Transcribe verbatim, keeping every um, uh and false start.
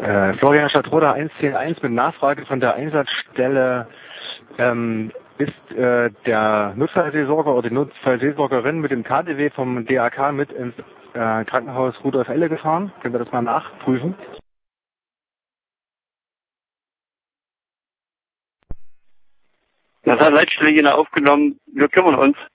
Äh, Florian Stadtroda eins zehn eins mit Nachfrage von der Einsatzstelle. Ähm, ist äh, der Notfallseelsorger oder die Notfallseelsorgerin mit dem K D W vom D A K mit ins äh, Krankenhaus Rudolf Elle gefahren? Können wir das mal nachprüfen? Das hat Leitstelle aufgenommen. Wir kümmern uns.